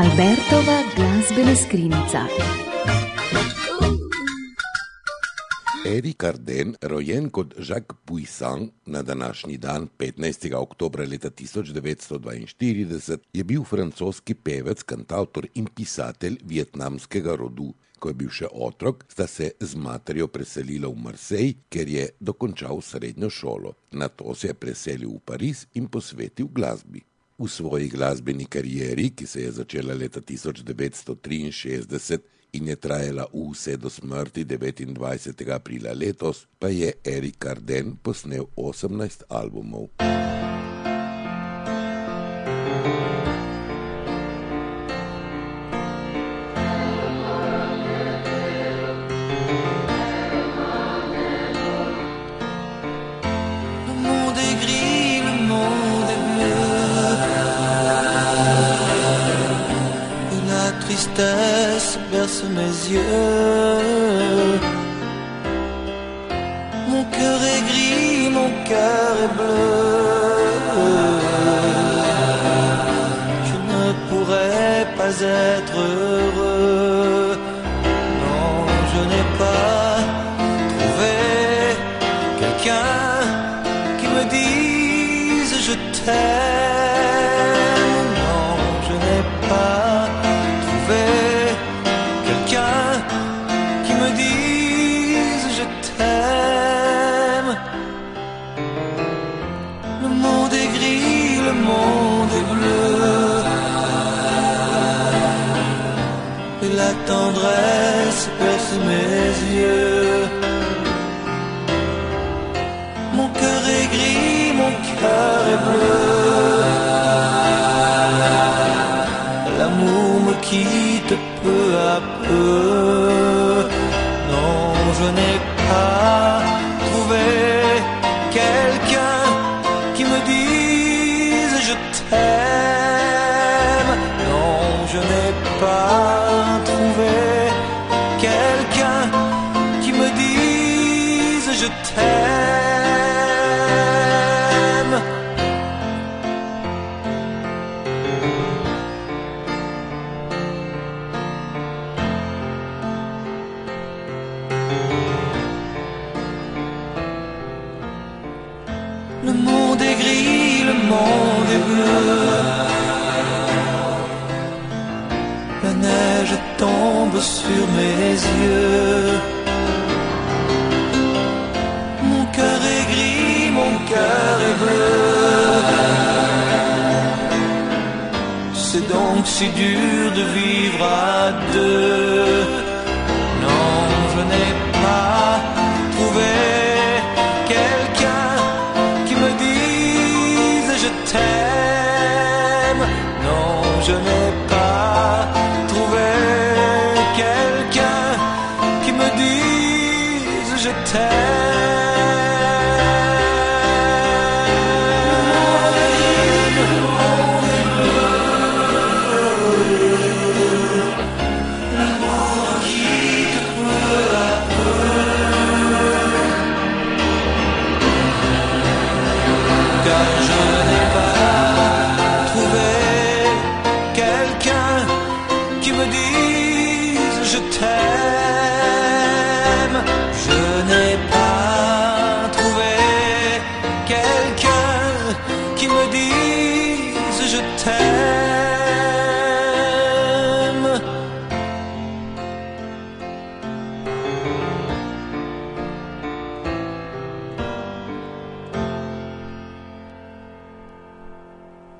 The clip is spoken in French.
Albertova glazbena skrinjica. Eric Cardin, rojen kot Jacques Poussin na današnji dan 15. oktobra leta 1942, je bil francoski pevec, kantavtor in pisatelj vietnamskega rodu. Ko je bil še otrok, sta se z materjo preselila v Marseille, ker je dokončal srednjo šolo. Nato se je preselil v Pariz in posvetil glasbi. V svoji glasbeni karieri, ki se je začela leta 1963 in je trajala vse do smrti 29. aprila letos, pa je Eric Cardin posnel 18 albumov. Tristesse berce mes yeux. Mon cœur est gris, mon cœur est bleu. Je ne pourrais pas être heureux. Non, je n'ai pas trouvé quelqu'un qui me dise je t'aime. Non, je n'ai pas quelqu'un qui me dise je t'aime. Le monde est gris, le monde est bleu, et la tendresse perce mes yeux. Mon cœur est gris, mon cœur est bleu. L'amour me quitte peu à peu. Non, je n'ai pas trouvé quelqu'un qui me dise je t'aime. Non, je n'ai pas trouvé quelqu'un qui me dise je t'aime. Le monde est gris, le monde est bleu. La neige tombe sur mes yeux. Mon cœur est gris, mon cœur est bleu. C'est donc si dur de vivre à deux. Non, je n'ai pas trouvé quelqu'un qui me dise je t'aime. Non, je n'ai pas trouvé quelqu'un qui me dise je t'aime. Car je n'ai pas trouvé quelqu'un qui me dise je t'aime. Je n'ai pas trouvé quelqu'un qui me dise je t'aime.